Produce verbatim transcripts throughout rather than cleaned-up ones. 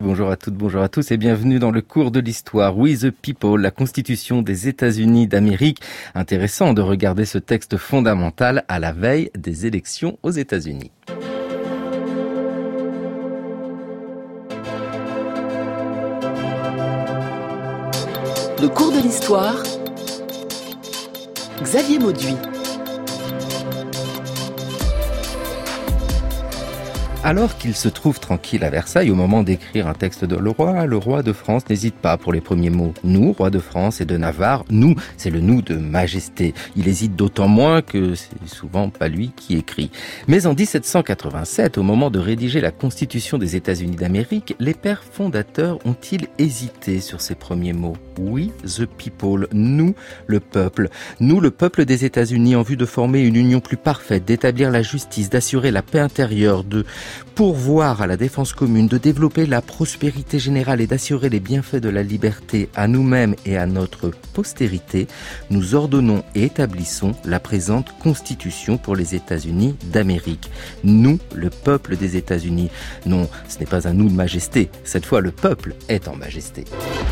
bonjour à toutes, bonjour à tous et bienvenue dans le cours de l'histoire We the People, la Constitution des États-Unis d'Amérique. Intéressant de regarder ce texte fondamental à la veille des élections aux États-Unis. Le cours de l'histoire, Xavier Mauduit. Alors qu'il se trouve tranquille à Versailles au moment d'écrire un texte de le roi, le roi de France n'hésite pas pour les premiers mots. Nous, roi de France et de Navarre, nous, c'est le nous de majesté. Il hésite d'autant moins que c'est souvent pas lui qui écrit. Mais en dix-sept cent quatre-vingt-sept, au moment de rédiger la Constitution des États-Unis d'Amérique, les pères fondateurs ont-ils hésité sur ces premiers mots? We the people, nous, le peuple. Nous, le peuple des États-Unis, en vue de former une union plus parfaite, d'établir la justice, d'assurer la paix intérieure, de pourvoir à la défense commune, de développer la prospérité générale et d'assurer les bienfaits de la liberté à nous-mêmes et à notre postérité, nous ordonnons et établissons la présente Constitution pour les États-Unis d'Amérique. Nous, le peuple des États-Unis. Non, ce n'est pas un nous de majesté. Cette fois, le peuple est en majesté.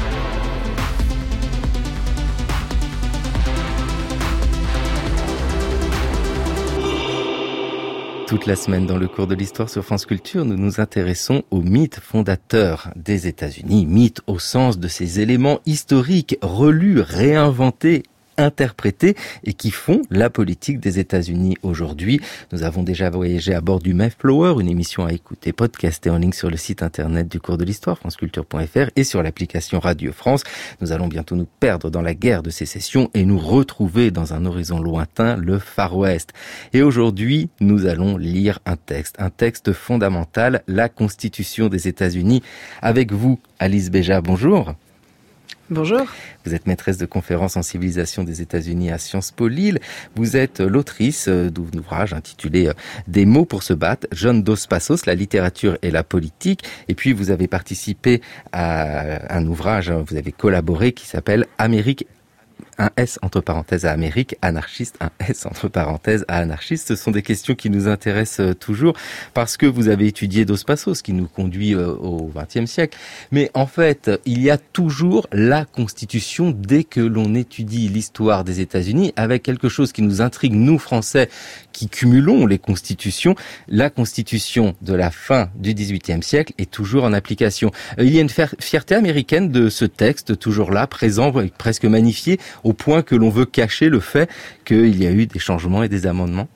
Toute la semaine dans le cours de l'histoire sur France Culture, nous nous intéressons au mythe fondateur des États-Unis. Mythe au sens de ces éléments historiques relus, réinventés, interprétés et qui font la politique des États-Unis aujourd'hui. Nous avons déjà voyagé à bord du Mayflower, une émission à écouter, podcastée en ligne sur le site internet du cours de l'histoire, franceculture point f r et sur l'application Radio France. Nous allons bientôt nous perdre dans la guerre de sécession et nous retrouver dans un horizon lointain, le Far West. Et aujourd'hui, nous allons lire un texte, un texte fondamental, la Constitution des États-Unis. Avec vous, Alice Béja, bonjour. Bonjour. Vous êtes maîtresse de conférences en civilisation des États-Unis à Sciences Po Lille. Vous êtes l'autrice d'un ouvrage intitulé « Des mots pour se battre », John Dos Passos, la littérature et la politique. Et puis vous avez participé à un ouvrage, vous avez collaboré qui s'appelle « Amérique ». Un S entre parenthèses à Amérique, anarchiste, un S entre parenthèses à anarchiste. Ce sont des questions qui nous intéressent toujours parce que vous avez étudié Dos Passos, qui nous conduit au vingtième siècle. Mais en fait, il y a toujours la Constitution dès que l'on étudie l'histoire des États-Unis avec quelque chose qui nous intrigue, nous Français, qui cumulons les constitutions. La Constitution de la fin du dix-huitième siècle est toujours en application. Il y a une fierté américaine de ce texte, toujours là, présent, presque magnifié, au point que l'on veut cacher le fait qu'il y a eu des changements et des amendements.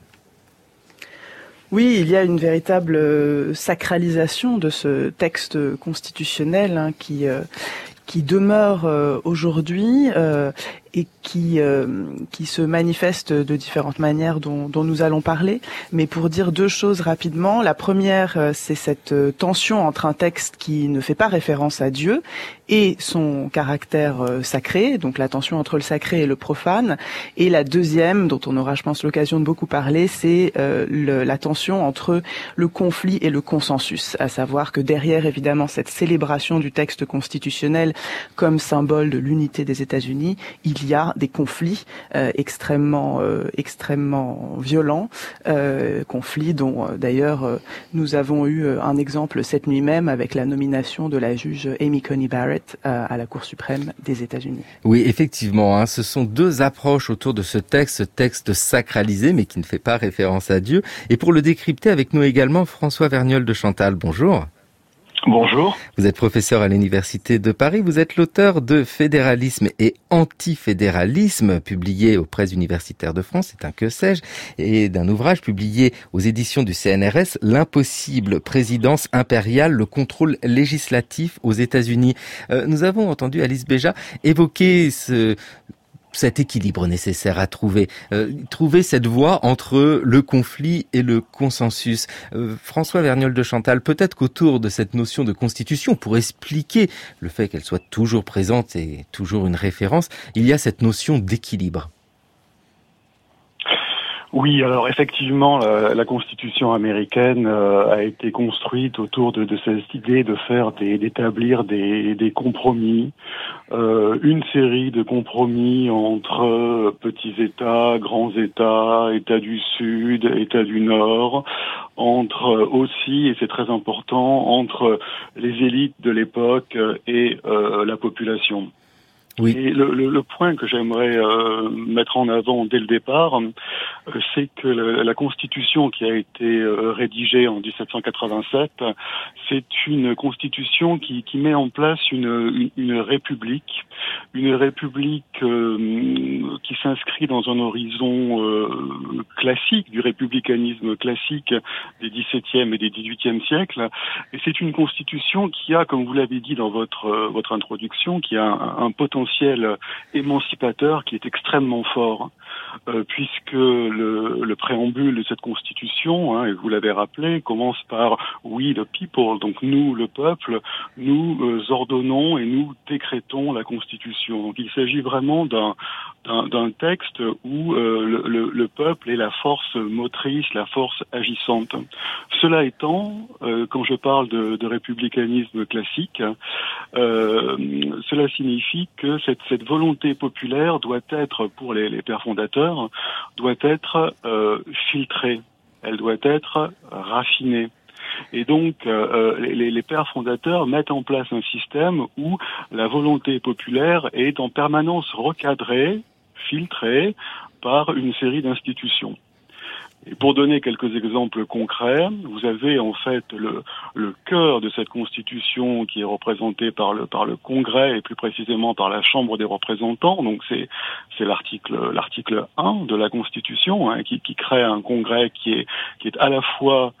Oui, il y a une véritable sacralisation de ce texte constitutionnel hein, qui, euh, qui demeure euh, aujourd'hui euh, et qui euh, qui se manifeste de différentes manières dont, dont nous allons parler. Mais pour dire deux choses rapidement, la première, euh, c'est cette euh, tension entre un texte qui ne fait pas référence à Dieu et son caractère euh, sacré, donc la tension entre le sacré et le profane. Et la deuxième, dont on aura, je pense, l'occasion de beaucoup parler, c'est euh, le, la tension entre le conflit et le consensus, à savoir que derrière, évidemment, cette célébration du texte constitutionnel comme symbole de l'unité des États-Unis, il y a des conflits euh, extrêmement euh, extrêmement violents, euh, conflits dont euh, d'ailleurs euh, nous avons eu euh, un exemple cette nuit même avec la nomination de la juge Amy Coney Barrett euh, à la Cour suprême des États-Unis. Oui, effectivement, hein, ce sont deux approches autour de ce texte, ce texte sacralisé mais qui ne fait pas référence à Dieu. Et pour le décrypter avec nous également, François Vergnol de Chantal, bonjour. Bonjour. Vous êtes professeur à l'Université de Paris. Vous êtes l'auteur de Fédéralisme et antifédéralisme, publié aux Presses universitaires de France, c'est un que sais-je, et d'un ouvrage publié aux éditions du C N R S, L'impossible présidence impériale, le contrôle législatif aux États-Unis. Euh, nous avons entendu Alice Béja évoquer ce... cet équilibre nécessaire à trouver, euh, trouver cette voie entre le conflit et le consensus. Euh, François Vergnol de Chantal, peut-être qu'autour de cette notion de constitution, pour expliquer le fait qu'elle soit toujours présente et toujours une référence, il y a cette notion d'équilibre. Oui, alors effectivement, la, la Constitution américaine euh, a été construite autour de, de cette idée de faire des, d'établir des, des compromis, euh, une série de compromis entre petits États, grands États, États du Sud, États du Nord, entre aussi, et c'est très important, entre les élites de l'époque et euh, la population. Oui. Et le, le, le point que j'aimerais euh, mettre en avant dès le départ, euh, c'est que la, la Constitution qui a été euh, rédigée en dix-sept cent quatre-vingt-sept, c'est une Constitution qui, qui met en place une, une, une république, une république euh, qui s'inscrit dans un horizon euh, classique, du républicanisme classique des dix-septième et des dix-huitième siècles. Et c'est une Constitution qui a, comme vous l'avez dit dans votre, euh, votre introduction, qui a un, un potentiel émancipateur qui est extrêmement fort, euh, puisque le, le préambule de cette Constitution, hein, et vous l'avez rappelé, commence par « we the people », donc nous, le peuple, nous euh, ordonnons et nous décrétons la Constitution. Donc il s'agit vraiment d'un d'un, d'un texte où euh, le, le, le peuple est la force motrice, la force agissante. Cela étant, euh, quand je parle de, de républicanisme classique, euh, cela signifie que cette, cette volonté populaire doit être, pour les, les pères fondateurs, doit être euh, filtrée, elle doit être raffinée. Et donc, euh, les, les pères fondateurs mettent en place un système où la volonté populaire est en permanence recadrée, filtrée par une série d'institutions. Et pour donner quelques exemples concrets, vous avez en fait le, le cœur de cette Constitution qui est représenté par le, par le Congrès et plus précisément par la Chambre des représentants. Donc c'est, c'est l'article, l'article un de la Constitution, hein, qui, qui crée un Congrès qui est, qui est à la fois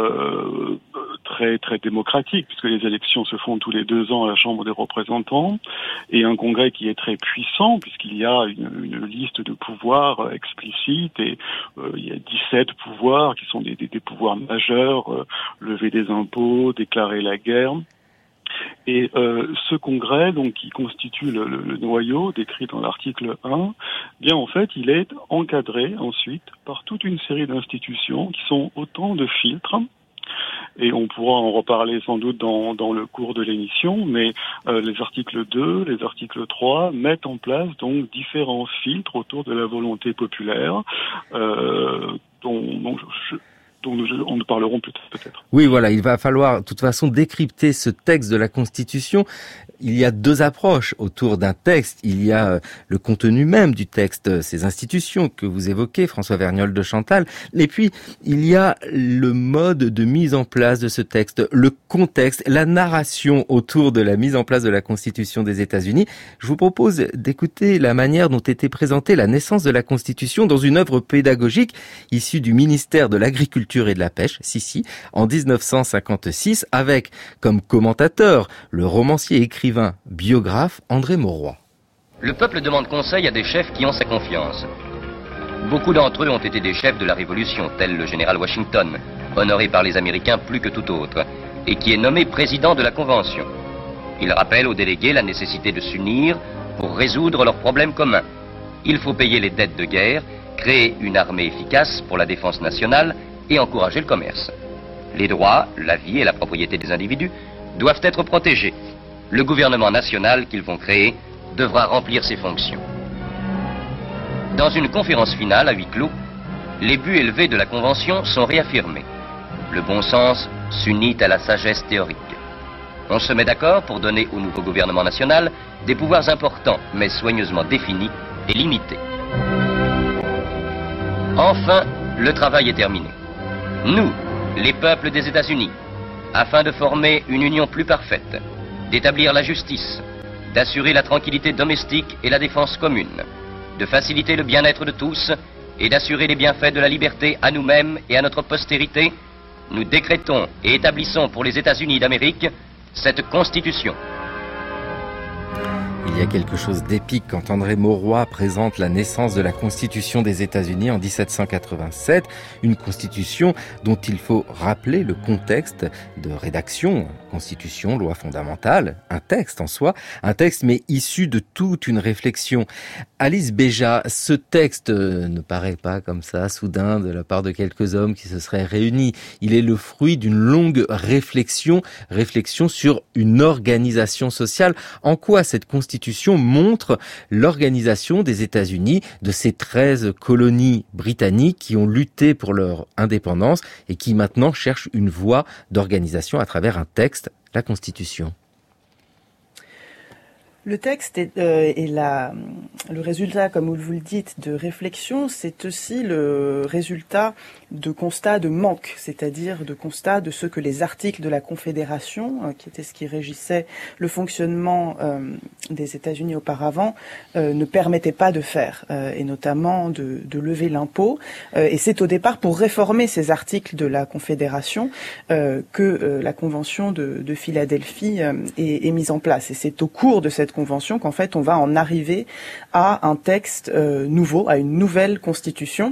Euh, très très démocratique, puisque les élections se font tous les deux ans à la Chambre des représentants, et un congrès qui est très puissant, puisqu'il y a une, une liste de pouvoirs euh, explicites, et euh, il y a dix-sept pouvoirs qui sont des, des, des pouvoirs majeurs, euh, lever des impôts, déclarer la guerre. Et euh, ce congrès, donc, qui constitue le, le, le noyau décrit dans l'article un, bien en fait, il est encadré ensuite par toute une série d'institutions qui sont autant de filtres. Et on pourra en reparler sans doute dans, dans le cours de l'émission, mais euh, les articles deux, les articles trois mettent en place donc différents filtres autour de la volonté populaire, euh, dont, dont je, dont nous, on nous parlerons plus tard peut-être. Oui, voilà, il va falloir de toute façon décrypter ce texte de la Constitution. Il y a deux approches autour d'un texte. Il y a le contenu même du texte, ces institutions que vous évoquez, François Vergniol de Chantal. Et puis, il y a le mode de mise en place de ce texte, le contexte, la narration autour de la mise en place de la Constitution des États-Unis. Je vous propose d'écouter la manière dont était présentée la naissance de la Constitution dans une œuvre pédagogique issue du ministère de l'Agriculture et de la Pêche, Sissi, en dix-neuf cent cinquante-six, avec comme commentateur le romancier écrivain biographe André Mauroy. Le peuple demande conseil à des chefs qui ont sa confiance. Beaucoup d'entre eux ont été des chefs de la Révolution, tel le général Washington, honoré par les Américains plus que tout autre, et qui est nommé président de la Convention. Il rappelle aux délégués la nécessité de s'unir pour résoudre leurs problèmes communs. Il faut payer les dettes de guerre, créer une armée efficace pour la défense nationale et encourager le commerce. Les droits, la vie et la propriété des individus doivent être protégés. Le gouvernement national qu'ils vont créer devra remplir ses fonctions. Dans une conférence finale à huis clos, les buts élevés de la Convention sont réaffirmés. Le bon sens s'unit à la sagesse théorique. On se met d'accord pour donner au nouveau gouvernement national des pouvoirs importants, mais soigneusement définis et limités. Enfin, le travail est terminé. Nous, les peuples des États-Unis, afin de former une union plus parfaite, d'établir la justice, d'assurer la tranquillité domestique et la défense commune, de faciliter le bien-être de tous et d'assurer les bienfaits de la liberté à nous-mêmes et à notre postérité, nous décrétons et établissons pour les États-Unis d'Amérique cette Constitution. Il y a quelque chose d'épique quand André Mauroy présente la naissance de la Constitution des États-Unis en dix-sept cent quatre-vingt-sept, une constitution dont il faut rappeler le contexte de rédaction. Constitution, loi fondamentale, un texte en soi, un texte mais issu de toute une réflexion. Alice Béja, ce texte ne paraît pas comme ça, soudain, de la part de quelques hommes qui se seraient réunis. Il est le fruit d'une longue réflexion, réflexion sur une organisation sociale. En quoi cette Constitution montre l'organisation des États-Unis, de ces treize colonies britanniques qui ont lutté pour leur indépendance et qui maintenant cherchent une voie d'organisation à travers un texte, la Constitution? Le texte est, euh, et la, le résultat, comme vous le dites, de réflexion, c'est aussi le résultat de constats de manque, c'est-à-dire de constats de ce que les articles de la Confédération, euh, qui était ce qui régissait le fonctionnement euh, des États-Unis auparavant, euh, ne permettaient pas de faire, euh, et notamment de, de lever l'impôt. Euh, et c'est au départ pour réformer ces articles de la Confédération euh, que euh, la Convention de, de Philadelphie euh, est, est mise en place. Et c'est au cours de cette convention qu'en fait on va en arriver à un texte euh, nouveau, à une nouvelle constitution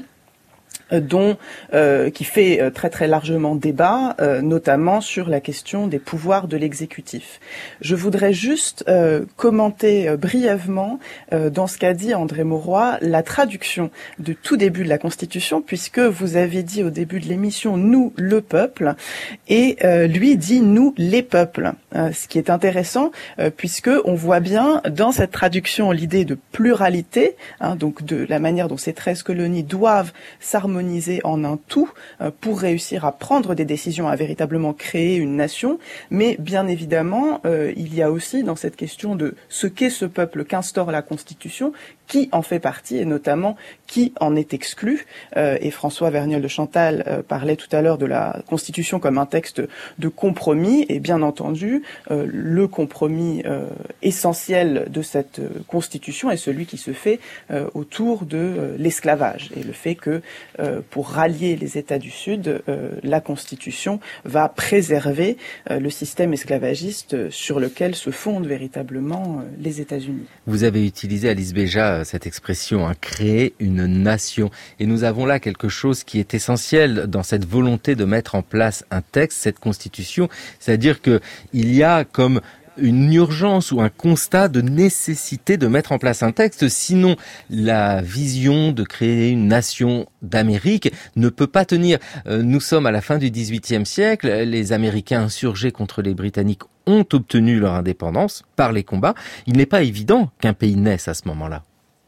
dont euh, qui fait euh, très très largement débat, euh, notamment sur la question des pouvoirs de l'exécutif. Je voudrais juste euh, commenter euh, brièvement, euh, dans ce qu'a dit André Mauroy, la traduction de tout début de la Constitution, puisque vous avez dit au début de l'émission « nous, le peuple », et euh, lui dit « nous, les peuples euh, », ce qui est intéressant, euh, puisque on voit bien dans cette traduction l'idée de pluralité, hein, donc de la manière dont ces treize colonies doivent s'harmoniser en un tout euh, pour réussir à prendre des décisions, à véritablement créer une nation. Mais bien évidemment, euh, il y a aussi dans cette question de ce qu'est ce peuple qu'instaure la Constitution, qui en fait partie et notamment qui en est exclu. Euh, et François Vergniaud de Chantal euh, parlait tout à l'heure de la Constitution comme un texte de compromis. Et bien entendu, euh, le compromis euh, essentiel de cette euh, Constitution est celui qui se fait euh, autour de euh, l'esclavage et le fait que euh, pour rallier les États du Sud, euh, la Constitution va préserver euh, le système esclavagiste sur lequel se fondent véritablement euh, les États-Unis. Vous avez utilisé, Alice Béja, cette expression, hein, créer une nation. Et nous avons là quelque chose qui est essentiel dans cette volonté de mettre en place un texte, cette Constitution, c'est-à-dire que il y a comme une urgence ou un constat de nécessité de mettre en place un texte, sinon la vision de créer une nation d'Amérique ne peut pas tenir. Nous sommes à la fin du dix-huitième siècle, les Américains insurgés contre les Britanniques ont obtenu leur indépendance par les combats. Il n'est pas évident qu'un pays naisse à ce moment-là.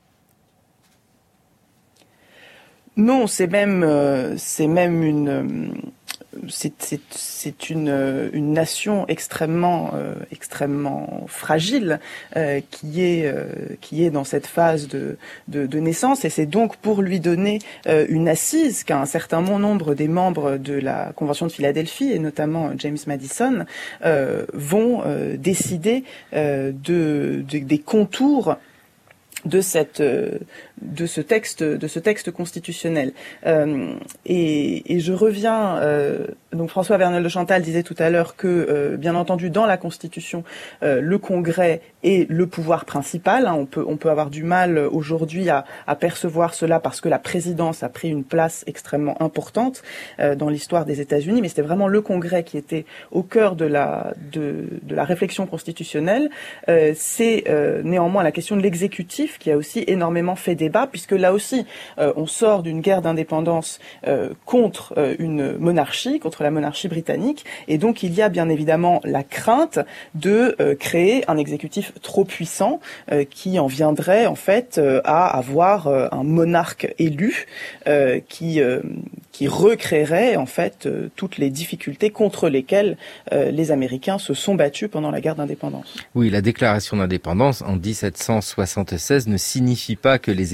Non, c'est même, euh, c'est même une... Euh, C'est, c'est, c'est une, une nation extrêmement, euh, extrêmement fragile euh, qui est, euh, qui est dans cette phase de, de, de naissance, et c'est donc pour lui donner euh, une assise qu'un certain nombre des membres de la Convention de Philadelphie, et notamment James Madison, euh, vont euh, décider euh, de, de, des contours de cette de ce texte de ce texte constitutionnel euh, et, et je reviens euh, donc François Vergniaud de Chantal disait tout à l'heure que euh, bien entendu dans la Constitution euh, le Congrès est le pouvoir principal, hein, on peut on peut avoir du mal aujourd'hui à, à percevoir cela parce que la présidence a pris une place extrêmement importante euh, dans l'histoire des États-Unis, mais c'était vraiment le Congrès qui était au cœur de la de, de la réflexion constitutionnelle. Euh, c'est euh, néanmoins la question de l'exécutif qui a aussi énormément fait débat, puisque là aussi, euh, on sort d'une guerre d'indépendance euh, contre euh, une monarchie, contre la monarchie britannique, et donc il y a bien évidemment la crainte de euh, créer un exécutif trop puissant euh, qui en viendrait en fait euh, à avoir euh, un monarque élu euh, qui euh, qui recréerait en fait euh, toutes les difficultés contre lesquelles euh, les Américains se sont battus pendant la guerre d'indépendance. Oui, la déclaration d'indépendance en dix-sept cent soixante-seize ne signifie pas que les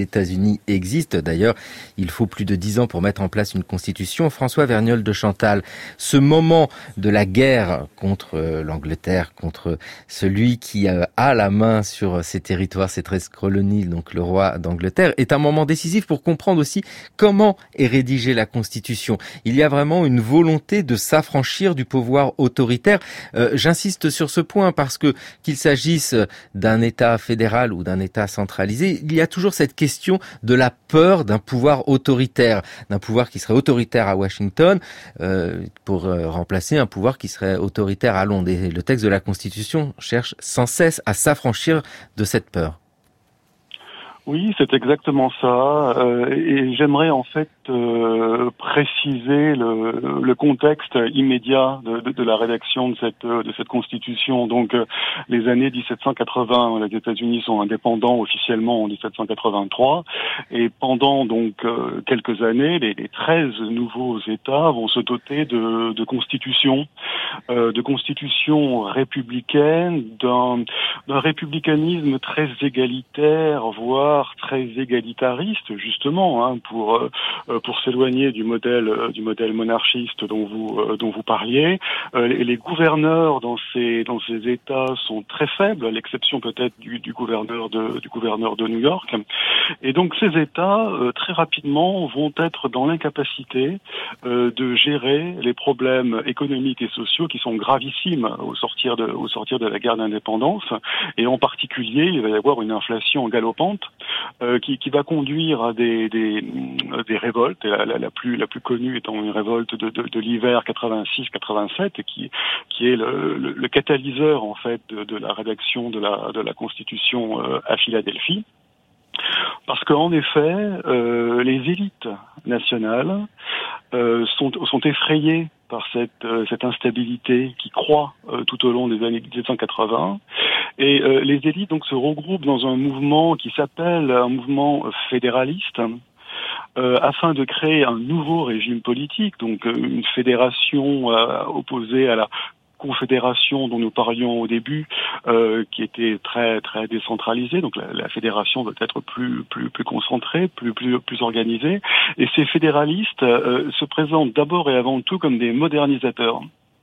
États-Unis existent. D'ailleurs, il faut plus de dix ans pour mettre en place une constitution. François Vergniaud de Chantal, ce moment de la guerre contre l'Angleterre, contre celui qui a la main sur ces territoires, ces treize colonies, donc le roi d'Angleterre, est un moment décisif pour comprendre aussi comment est rédigée la constitution. Il y a vraiment une volonté de s'affranchir du pouvoir autoritaire. Euh, j'insiste sur ce point parce que qu'il s'agisse d'un État fédéral ou d'un État centralisé, il y a toujours cette question de la peur d'un pouvoir autoritaire, d'un pouvoir qui serait autoritaire à Washington euh, pour euh, remplacer un pouvoir qui serait autoritaire à Londres. Et le texte de la Constitution cherche sans cesse à s'affranchir de cette peur. Oui, c'est exactement ça. Euh, et j'aimerais en fait euh, préciser le, le contexte immédiat de, de, de la rédaction de cette de cette constitution. Donc, euh, les années dix-sept cent quatre-vingts, les États-Unis sont indépendants officiellement en dix-sept cent quatre-vingt-trois, et pendant donc euh, quelques années, les, les treize nouveaux États vont se doter de, de constitutions, euh, de constitutions républicaines, d'un, d'un républicanisme très égalitaire, voire très égalitariste, justement, hein, pour euh, pour s'éloigner du modèle euh, du modèle monarchiste dont vous euh, dont vous parliez. Euh, les, les gouverneurs dans ces dans ces États sont très faibles, à l'exception peut-être du, du gouverneur de du gouverneur de New York. Et donc ces États euh, très rapidement vont être dans l'incapacité euh, de gérer les problèmes économiques et sociaux qui sont gravissimes au sortir de au sortir de la guerre d'indépendance. Et en particulier, il va y avoir une inflation galopante. Euh, qui, qui va conduire à des, des, des révoltes, et la, la, la plus la plus connue étant une révolte de, de, de l'hiver quatre-vingt-six quatre-vingt-sept, qui qui est le, le, le catalyseur en fait de, de la rédaction de la de la Constitution euh, à Philadelphie. Parce qu'en effet, euh, les élites nationales euh, sont, sont effrayées par cette, euh, cette instabilité qui croît euh, tout au long des années dix-sept cent quatre-vingts. Et euh, les élites donc se regroupent dans un mouvement qui s'appelle un mouvement fédéraliste, euh, afin de créer un nouveau régime politique, donc euh, une fédération euh, opposée à la confédération dont nous parlions au début, euh, qui était très très décentralisée. Donc la, la fédération doit être plus plus plus concentrée, plus plus plus organisée. Et ces fédéralistes euh, se présentent d'abord et avant tout comme des modernisateurs.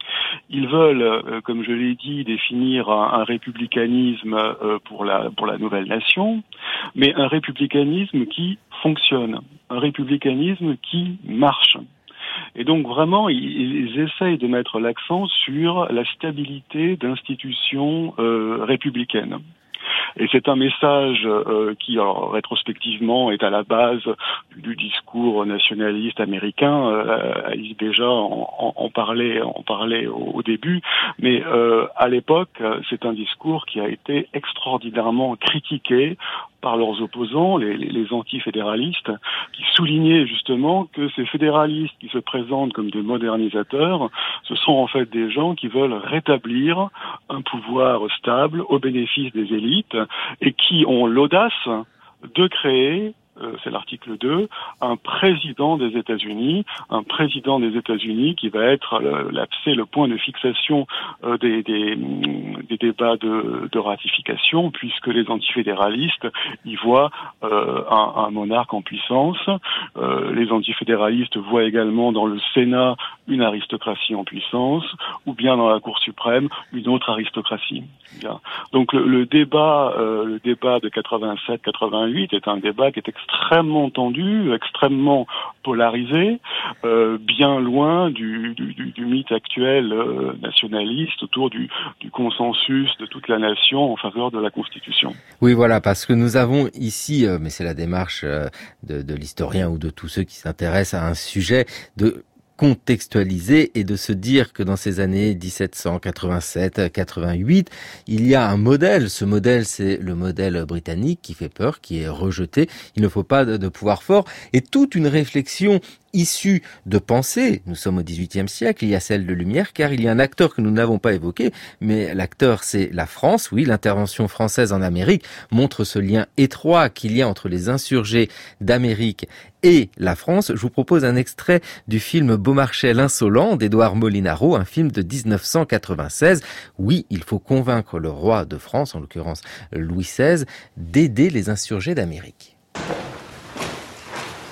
Ils veulent, euh, comme je l'ai dit, définir un, un républicanisme euh, pour la pour la nouvelle nation, mais un républicanisme qui fonctionne, un républicanisme qui marche. Et donc vraiment, ils, ils essayent de mettre l'accent sur la stabilité d'institutions euh, républicaines. Et c'est un message euh, qui, alors, rétrospectivement, est à la base du discours nationaliste américain. Euh, Alice Béja en, en, en parlait, en parlait au, au début, mais euh, à l'époque, c'est un discours qui a été extraordinairement critiqué par leurs opposants, les, les, les antifédéralistes, qui soulignaient justement que ces fédéralistes qui se présentent comme des modernisateurs, ce sont en fait des gens qui veulent rétablir un pouvoir stable au bénéfice des élites et qui ont l'audace de créer, euh, c'est l'article deux, un président des États-Unis, un président des États-Unis qui va être le, c'est le point de fixation euh, des, des, des débats de, de ratification, puisque les antifédéralistes y voient euh, un, un monarque en puissance. Euh, les antifédéralistes voient également dans le Sénat une aristocratie en puissance, ou bien dans la Cour suprême une autre aristocratie. Bien. Donc le, le débat, euh, le débat de quatre-vingt-sept quatre-vingt-huit est un débat qui est extrêmement tendu, extrêmement polarisé, euh, bien loin du, du, du, du mythe actuel euh, nationaliste autour du, du consensus de toute la nation en faveur de la Constitution. Oui, voilà, parce que nous avons ici, euh, mais c'est la démarche euh, de, de l'historien ou de tous ceux qui s'intéressent à un sujet, de contextualiser et de se dire que dans ces années dix-sept cent quatre-vingt-sept quatre-vingt-huit, il y a un modèle. Ce modèle, c'est le modèle britannique qui fait peur, qui est rejeté. Il ne faut pas de, de pouvoir fort. Et toute une réflexion issue de pensée, nous sommes au dix-huitième siècle, il y a celle de Lumière, car il y a un acteur que nous n'avons pas évoqué, mais l'acteur c'est la France. Oui, l'intervention française en Amérique montre ce lien étroit qu'il y a entre les insurgés d'Amérique et la France. Je vous propose un extrait du film Beaumarchais l'insolent d'Édouard Molinaro, un film de dix-neuf cent quatre-vingt-seize. Oui, il faut convaincre le roi de France, en l'occurrence Louis seize, d'aider les insurgés d'Amérique.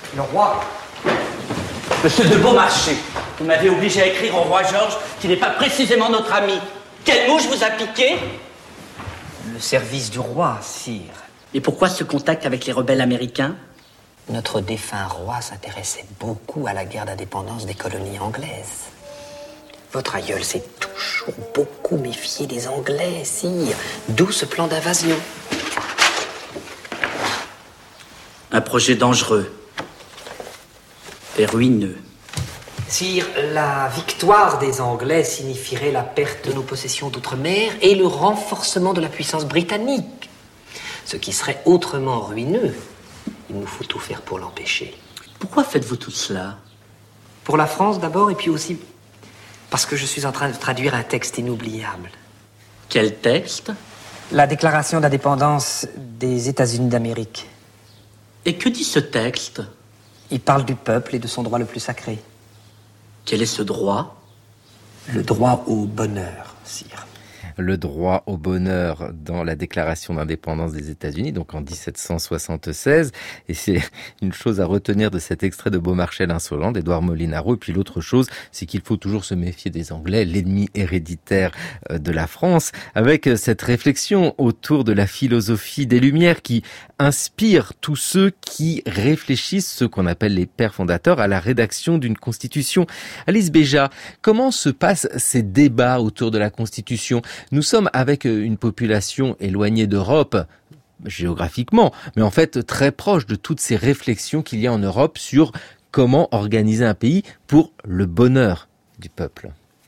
Le roi. Monsieur de Beaumarchais, vous m'avez obligé à écrire au roi Georges qui n'est pas précisément notre ami. Quelle mouche vous a piqué? Le service du roi, sire. Et pourquoi ce contact avec les rebelles américains? Notre défunt roi s'intéressait beaucoup à la guerre d'indépendance des colonies anglaises. Votre aïeul s'est toujours beaucoup méfié des Anglais, sire. D'où ce plan d'invasion. Un projet dangereux et ruineux. Sire, la victoire des Anglais signifierait la perte de nos possessions d'outre-mer et le renforcement de la puissance britannique. Ce qui serait autrement ruineux. Il nous faut tout faire pour l'empêcher. Pourquoi faites-vous tout cela? Pour la France d'abord, et puis aussi parce que je suis en train de traduire un texte inoubliable. Quel texte? La déclaration d'indépendance des États-Unis d'Amérique. Et que dit ce texte? Il parle du peuple et de son droit le plus sacré. Quel est ce droit? Le droit au bonheur, sire. Le droit au bonheur dans la déclaration d'indépendance des États-Unis, donc en dix-sept cent soixante-seize. Et c'est une chose à retenir de cet extrait de Beaumarchais l'insolent d'Édouard Molinaro. Et puis l'autre chose, c'est qu'il faut toujours se méfier des Anglais, l'ennemi héréditaire de la France, avec cette réflexion autour de la philosophie des Lumières qui inspire tous ceux qui réfléchissent, ceux qu'on appelle les pères fondateurs, à la rédaction d'une constitution. Alice Béja, comment se passent ces débats autour de la constitution? Nous sommes avec une population éloignée d'Europe, géographiquement, mais en fait très proche de toutes ces réflexions qu'il y a en Europe sur comment organiser un pays pour le bonheur du peuple.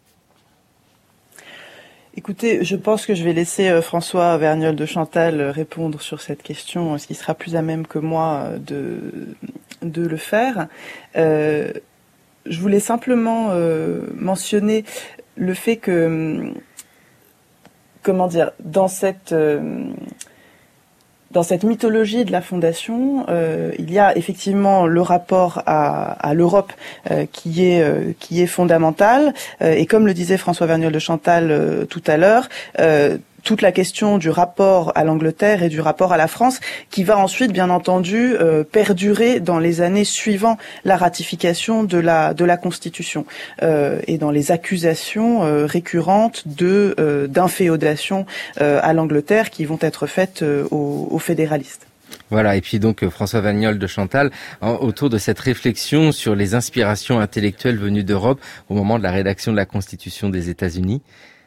Écoutez, je pense que je vais laisser François Vergnol de Chantal répondre sur cette question, ce qui sera plus à même que moi de, de le faire. Euh, je voulais simplement euh, mentionner le fait que, comment dire, dans cette... Euh, Dans cette mythologie de la Fondation, euh, il y a effectivement le rapport à, à l'Europe euh, qui est euh, qui est fondamental. Euh, et comme le disait François Vergnol de Chantal euh, tout à l'heure, euh, toute la question du rapport à l'Angleterre et du rapport à la France, qui va ensuite, bien entendu, euh, perdurer dans les années suivant la ratification de la de la Constitution euh, et dans les accusations euh, récurrentes de euh, d'inféodation euh, à l'Angleterre qui vont être faites euh, aux, aux fédéralistes. Voilà, et puis donc François Vergnol de Chantal, autour de cette réflexion sur les inspirations intellectuelles venues d'Europe au moment de la rédaction de la Constitution des États-Unis.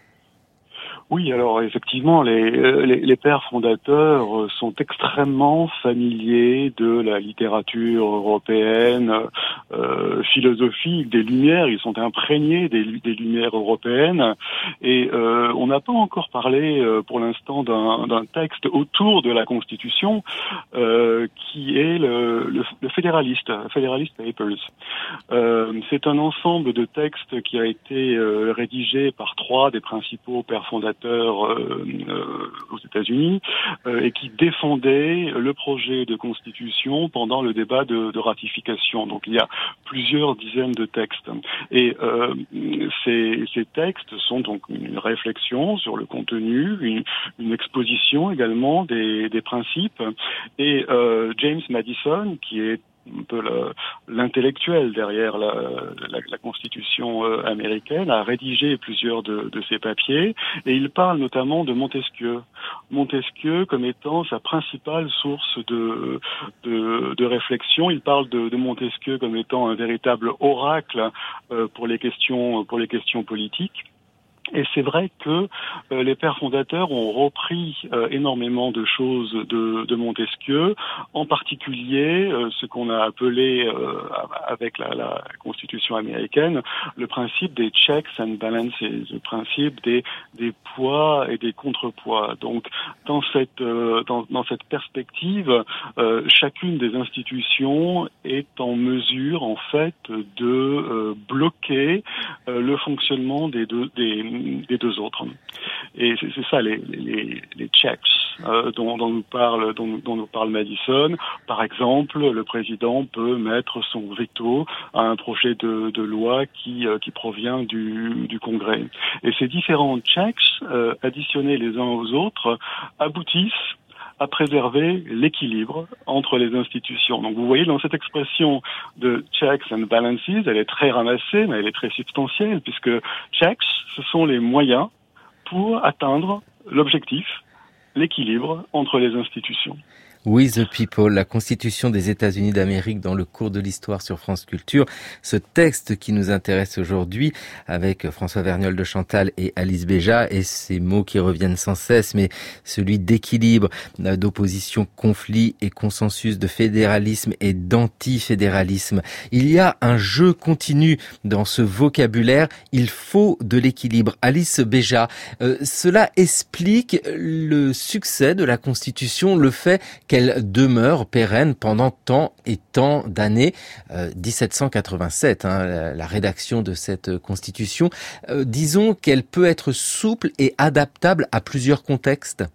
Oui, alors effectivement, les, les, les pères fondateurs sont extrêmement familiers de la littérature européenne, euh, philosophique, des Lumières. Ils sont imprégnés des, des Lumières européennes. Et euh, on n'a pas encore parlé euh, pour l'instant d'un, d'un texte autour de la Constitution euh, qui est le, le, le Fédéraliste, Federalist Papers. Euh, c'est un ensemble de textes qui a été euh, rédigé par trois des principaux pères fondateurs Euh, euh, aux États-Unis euh, et qui défendait le projet de constitution pendant le débat de, de ratification. Donc il y a plusieurs dizaines de textes et euh, ces, ces textes sont donc une réflexion sur le contenu, une, une exposition également des, des principes et euh, James Madison, qui est un peu le, l'intellectuel derrière la, la, la Constitution euh, américaine, a rédigé plusieurs de, de ses papiers et il parle notamment de Montesquieu. Montesquieu comme étant sa principale source de, de, de réflexion. Il parle de, de Montesquieu comme étant un véritable oracle euh, pour les questions, pour les questions politiques. Et c'est vrai que euh, les pères fondateurs ont repris euh, énormément de choses de, de Montesquieu, en particulier euh, ce qu'on a appelé euh, avec la, la Constitution américaine le principe des checks and balances, le principe des, des poids et des contrepoids. Donc dans cette euh, dans, dans cette perspective, euh, chacune des institutions est en mesure en fait de euh, bloquer euh, le fonctionnement des deux des des deux autres. Et c'est, c'est ça les, les, les checks euh, dont, dont, nous parle, dont, dont nous parle Madison. Par exemple, le président peut mettre son veto à un projet de, de loi qui, euh, qui provient du, du Congrès. Et ces différents checks, euh, additionnés les uns aux autres, aboutissent à préserver l'équilibre entre les institutions. Donc vous voyez dans cette expression de checks and balances, elle est très ramassée, mais elle est très substantielle, puisque checks, ce sont les moyens pour atteindre l'objectif, l'équilibre entre les institutions. We the People, la Constitution des États-Unis d'Amérique dans le cours de l'histoire sur France Culture. Ce texte qui nous intéresse aujourd'hui avec François Vergnol de Chantal et Alice Béja et ces mots qui reviennent sans cesse, mais celui d'équilibre, d'opposition, conflit et consensus, de fédéralisme et d'antifédéralisme. Il y a un jeu continu dans ce vocabulaire. Il faut de l'équilibre. Alice Béja, euh, cela explique le succès de la Constitution, le fait qu'elle qu'elle demeure pérenne pendant tant et tant d'années. Euh, dix-sept cent quatre-vingt-sept, hein, la, la rédaction de cette Constitution. Euh, disons qu'elle peut être souple et adaptable à plusieurs contextes.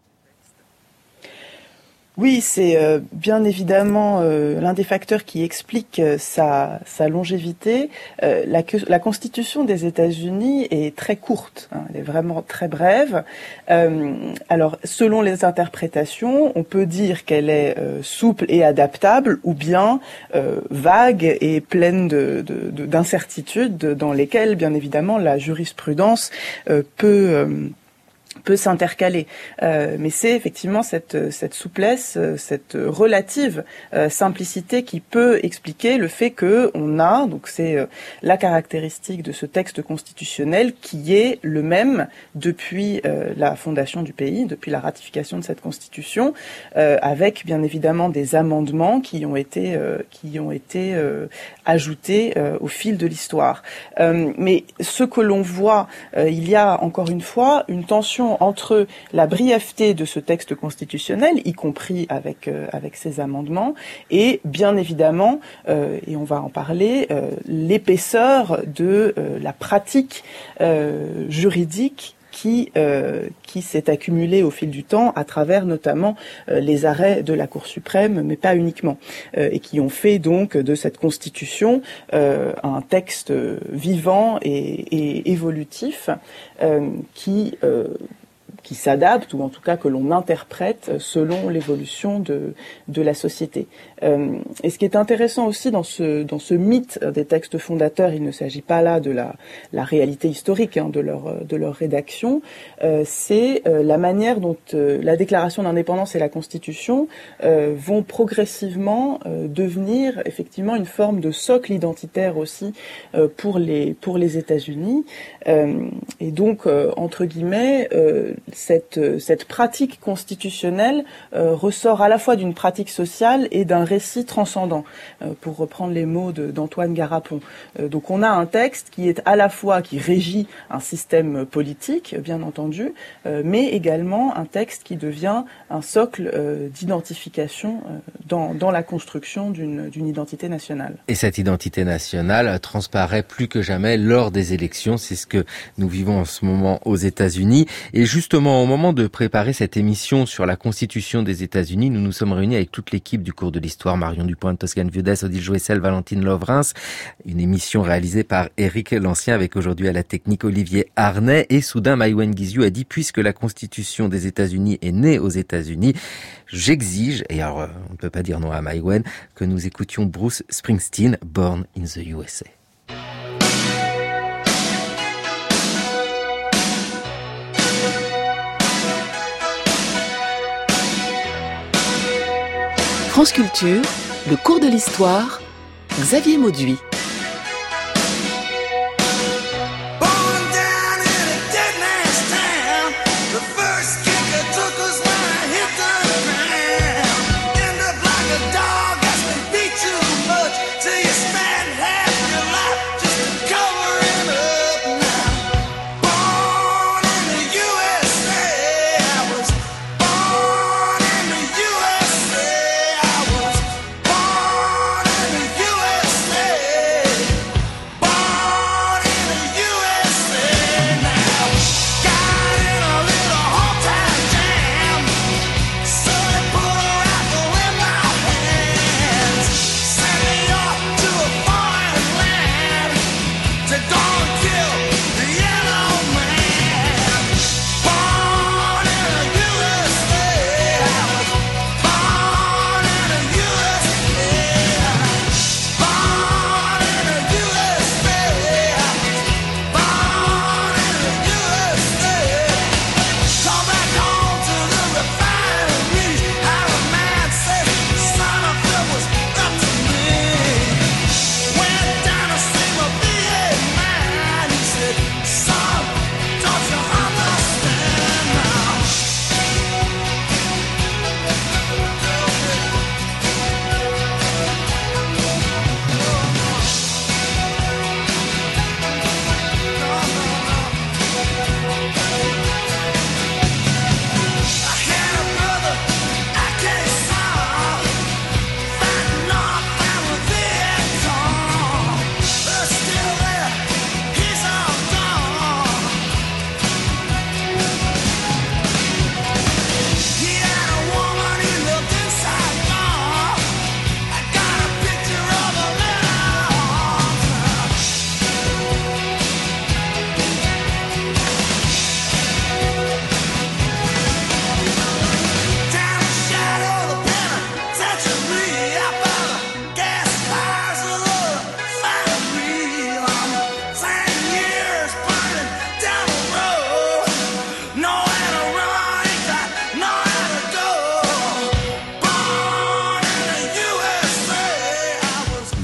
Oui, c'est euh, bien évidemment euh, l'un des facteurs qui explique euh, sa, sa longévité. Euh, la, la Constitution des États-Unis est très courte, hein, elle est vraiment très brève. Euh, alors, selon les interprétations, on peut dire qu'elle est euh, souple et adaptable, ou bien euh, vague et pleine de, de, de, d'incertitudes, dans lesquelles, bien évidemment, la jurisprudence euh, peut... Euh, peut s'intercaler. Euh, mais c'est effectivement cette, cette souplesse, cette relative euh, simplicité qui peut expliquer le fait que on a, donc c'est euh, la caractéristique de ce texte constitutionnel qui est le même depuis euh, la fondation du pays, depuis la ratification de cette constitution, euh, avec bien évidemment des amendements qui ont été, euh, qui ont été euh, ajoutés euh, au fil de l'histoire. Euh, mais ce que l'on voit, euh, il y a encore une fois une tension entre la brièveté de ce texte constitutionnel, y compris avec euh, avec ces amendements, et bien évidemment, euh, et on va en parler, euh, l'épaisseur de euh, la pratique euh, juridique qui euh, qui s'est accumulée au fil du temps à travers notamment euh, les arrêts de la Cour suprême, mais pas uniquement, euh, et qui ont fait donc de cette Constitution euh, un texte vivant et, et évolutif euh, qui euh, qui s'adapte, ou en tout cas que l'on interprète selon l'évolution de de la société. Euh, et ce qui est intéressant aussi dans ce dans ce mythe des textes fondateurs, il ne s'agit pas là de la la réalité historique hein, de leur de leur rédaction, euh, c'est euh, la manière dont euh, la Déclaration d'indépendance et la Constitution euh, vont progressivement euh, devenir effectivement une forme de socle identitaire aussi euh, pour les pour les États-Unis. Euh, et donc euh, entre guillemets euh, cette cette pratique constitutionnelle euh, ressort à la fois d'une pratique sociale et d'un récit transcendant, euh, pour reprendre les mots de, d'Antoine Garapon. Euh, donc on a un texte qui est à la fois qui régit un système politique, bien entendu, euh, mais également un texte qui devient un socle euh, d'identification euh, dans dans la construction d'une d'une identité nationale. Et cette identité nationale transparaît plus que jamais lors des élections. C'est ce que nous vivons en ce moment aux États-Unis. Et justement, au moment de préparer cette émission sur la Constitution des États-Unis, nous nous sommes réunis avec toute l'équipe du cours de l'histoire, Marion Dupont, Toscane Viodès, Odile Joëssel, Valentine Lovrins. Une émission réalisée par Éric Lancien avec aujourd'hui à la technique Olivier Arnay. Et soudain, Maïwenn Guizhou a dit, puisque la Constitution des États-Unis est née aux États-Unis, j'exige, et alors on ne peut pas dire non à Maïwenn, que nous écoutions Bruce Springsteen, Born in the U S A. France Culture, le cours de l'histoire, Xavier Mauduit. Born in the U S A.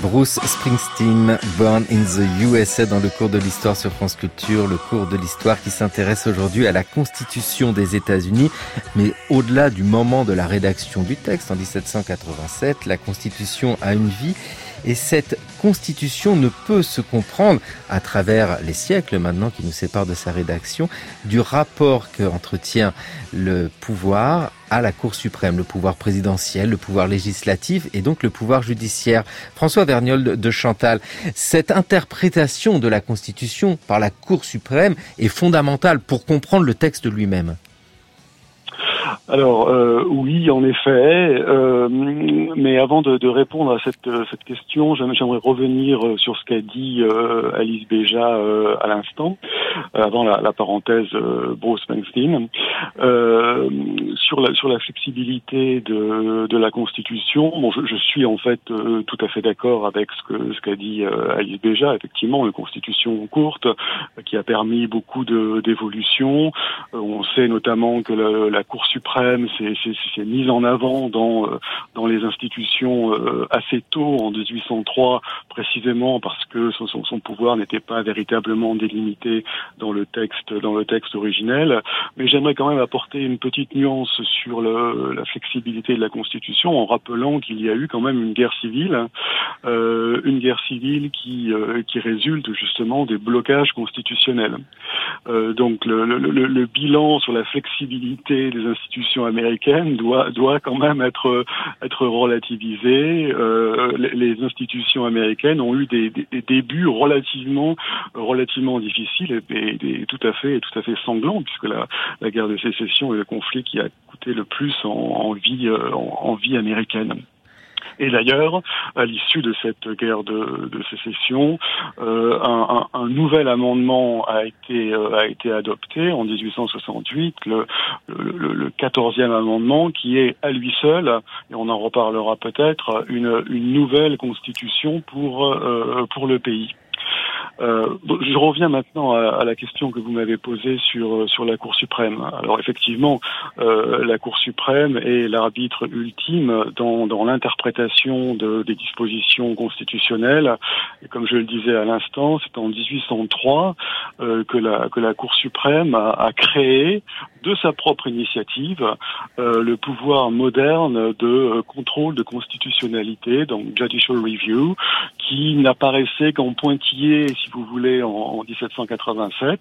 Bruce Springsteen, Born in the U S A dans le cours de l'histoire sur France Culture, le cours de l'histoire qui s'intéresse aujourd'hui à la Constitution des États-Unis, mais au-delà du moment de la rédaction du texte en dix-sept cent quatre-vingt-sept, la Constitution a une vie. Et cette Constitution ne peut se comprendre à travers les siècles maintenant qui nous séparent de sa rédaction, du rapport qu'entretient le pouvoir à la Cour suprême, le pouvoir présidentiel, le pouvoir législatif et donc le pouvoir judiciaire. François Vergnol de Chantal, cette interprétation de la Constitution par la Cour suprême est fondamentale pour comprendre le texte lui-même. Alors euh, oui, en effet, euh, mais avant de, de répondre à cette, cette question, j'aimerais revenir sur ce qu'a dit euh, Alice Béja euh, à l'instant, avant la, la parenthèse euh, Bruce Springsteen, euh, sur la sur la flexibilité de, de la Constitution. Bon, je, je suis en fait euh, tout à fait d'accord avec ce que ce qu'a dit euh, Alice Béja. Effectivement, une Constitution courte euh, qui a permis beaucoup de d'évolutions. Euh, on sait notamment que la, la Cour suprême s'est mise en avant dans euh, dans les institutions euh, assez tôt en dix-huit cent trois, précisément parce que son, son pouvoir n'était pas véritablement délimité dans le texte dans le texte originel. Mais j'aimerais quand même apporter une petite nuance sur le, la flexibilité de la Constitution en rappelant qu'il y a eu quand même une guerre civile, euh, une guerre civile qui euh, qui résulte justement des blocages constitutionnels. Euh, donc le, le, le, le bilan sur la flexibilité des institutions américaines doit doit quand même être être relativisé. Euh, les, les institutions américaines ont eu des, des, des débuts relativement relativement difficiles et, et, et tout à fait tout à fait sanglants, puisque la, la guerre de sécession est le conflit qui a coûté le plus en, en vie en, en vie américaine. Et d'ailleurs, à l'issue de cette guerre de, de sécession, euh, un, un, un nouvel amendement a été euh, a été adopté en dix-huit cent soixante-huit, le, le, le quatorzième amendement, qui est à lui seul, et on en reparlera peut-être, une, une nouvelle constitution pour euh, pour le pays. Euh, je reviens maintenant à, à la question que vous m'avez posée sur sur la Cour suprême. Alors effectivement, euh, la Cour suprême est l'arbitre ultime dans dans l'interprétation de, des dispositions constitutionnelles. Et comme je le disais à l'instant, c'est en dix-huit cent trois euh, que la que la Cour suprême a, a créé de sa propre initiative euh, le pouvoir moderne de euh, contrôle de constitutionnalité, donc judicial review, qui n'apparaissait qu'en pointillé, si vous voulez, en, en dix-sept cent quatre-vingt-sept.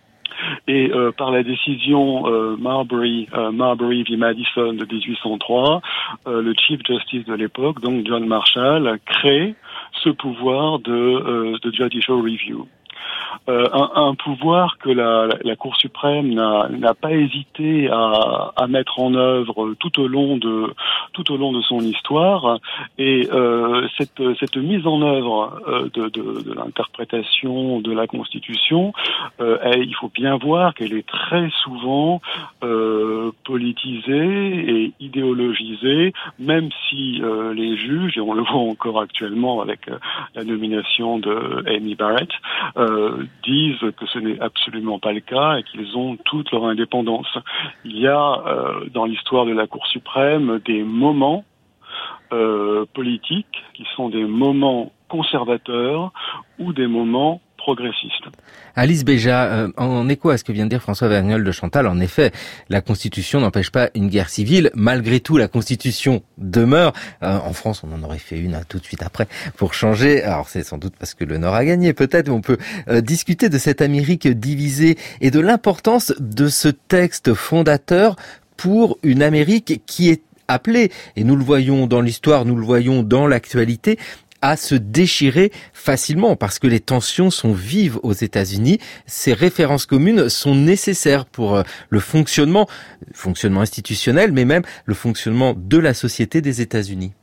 Et euh, par la décision euh, Marbury, euh, Marbury v Madison de dix-huit cent trois, euh, le Chief Justice de l'époque, donc John Marshall, crée ce pouvoir de, euh, de judicial review. Euh, un, un pouvoir que la, la, la Cour suprême n'a, n'a pas hésité à, à mettre en œuvre tout au long de tout au long de son histoire, et euh, cette, cette mise en œuvre euh, de, de, de l'interprétation de la Constitution, euh, elle, il faut bien voir qu'elle est très souvent euh, politisée et idéologisée, même si euh, les juges, et on le voit encore actuellement avec euh, la nomination de Amy Barrett, euh, disent que ce n'est absolument pas le cas et qu'ils ont toute leur indépendance. Il y a euh, dans l'histoire de la Cour suprême des moments euh, politiques qui sont des moments conservateurs ou des moments progressiste. Alice Béja, euh, en écho à ce que vient de dire François Vergnol de Chantal, en effet, la Constitution n'empêche pas une guerre civile. Malgré tout, la Constitution demeure. Euh, en France, on en aurait fait une hein, tout de suite après pour changer. Alors, c'est sans doute parce que le Nord a gagné. Peut-être on peut euh, discuter de cette Amérique divisée et de l'importance de ce texte fondateur pour une Amérique qui est appelée, et nous le voyons dans l'histoire, nous le voyons dans l'actualité, à se déchirer facilement parce que les tensions sont vives aux États-Unis. Ces références communes sont nécessaires pour le fonctionnement, fonctionnement institutionnel, mais même le fonctionnement de la société des États-Unis.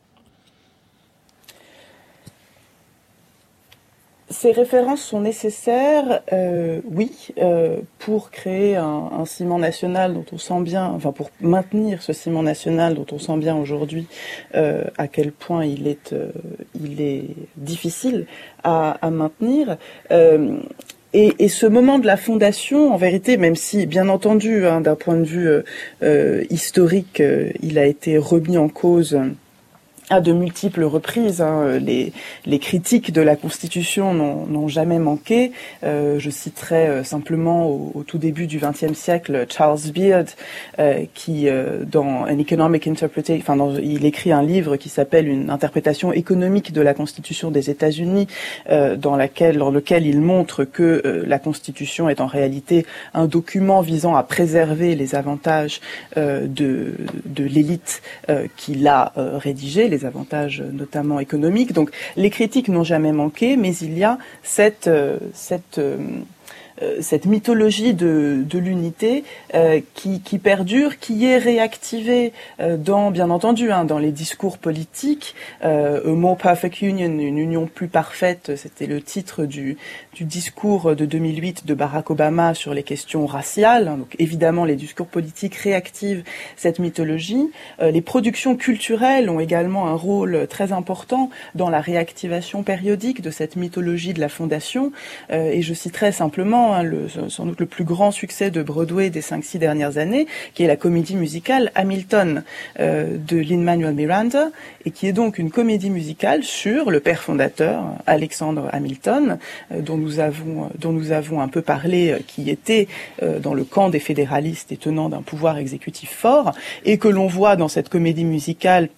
Ces références sont nécessaires, euh, oui, euh, pour créer un, un ciment national dont on sent bien, enfin pour maintenir ce ciment national dont on sent bien aujourd'hui euh, à quel point il est, euh, il est difficile à, à maintenir. Euh, Et, et ce moment de la fondation, en vérité, même si, bien entendu, hein, d'un point de vue euh, historique, euh, il a été remis en cause à de multiples reprises. Hein. Les, les critiques de la Constitution n'ont, n'ont jamais manqué. Euh, je citerai euh, simplement au, au tout début du vingtième siècle Charles Beard, euh, qui euh, dans An Economic Interpretation, enfin dans, il écrit un livre qui s'appelle Une interprétation économique de la Constitution des États-Unis, euh, dans laquelle, dans lequel il montre que euh, la Constitution est en réalité un document visant à préserver les avantages euh, de, de l'élite euh, qui l'a euh, rédigé, les avantages notamment économiques. Donc les critiques n'ont jamais manqué, mais il y a cette, euh, cette, euh, cette mythologie de, de l'unité euh, qui, qui perdure, qui est réactivée euh, dans, bien entendu, hein, dans les discours politiques. Euh, A More Perfect Union, une union plus parfaite, c'était le titre du, du discours de deux mille huit de Barack Obama sur les questions raciales. Donc évidemment, les discours politiques réactivent cette mythologie. Euh, les productions culturelles ont également un rôle très important dans la réactivation périodique de cette mythologie de la Fondation. Euh, et je citerai simplement Hein, le, sans doute le plus grand succès de Broadway des cinq six dernières années, qui est la comédie musicale Hamilton euh, de Lin-Manuel Miranda, et qui est donc une comédie musicale sur le père fondateur, Alexander Hamilton, euh, dont nous avons dont nous avons un peu parlé, euh, qui était euh, dans le camp des fédéralistes et tenant d'un pouvoir exécutif fort, et que l'on voit dans cette comédie musicale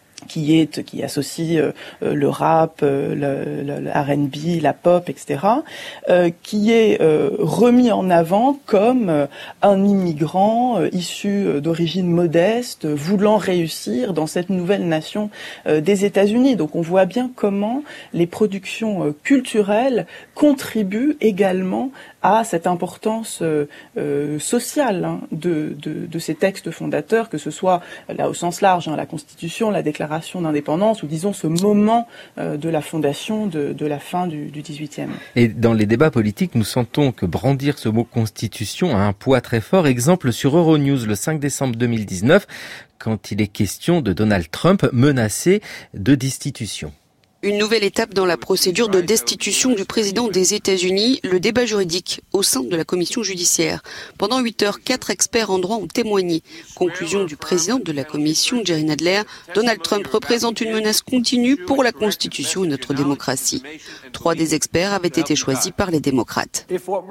qui est qui associe euh, le rap, euh, le, le, le R and B, la pop, et cetera, euh, qui est euh, remis en avant comme euh, un immigrant euh, issu euh, d'origine modeste, euh, voulant réussir dans cette nouvelle nation euh, des États-Unis. Donc on voit bien comment les productions euh, culturelles contribuent également à cette importance euh, euh, sociale hein, de, de, de ces textes fondateurs, que ce soit là au sens large, hein, la Constitution, la Déclaration d'indépendance, ou disons ce moment euh, de la fondation de, de la fin du, du dix-huitième. Et dans les débats politiques, nous sentons que brandir ce mot Constitution a un poids très fort. Exemple sur Euronews le cinq décembre deux mille dix-neuf, quand il est question de Donald Trump menacé de destitution. Une nouvelle étape dans la procédure de destitution du président des États-Unis, le débat juridique au sein de la commission judiciaire. Pendant huit heures, quatre experts en droit ont témoigné. Conclusion du président de la commission, Jerry Nadler, Donald Trump représente une menace continue pour la Constitution et notre démocratie. Trois des experts avaient été choisis par les démocrates.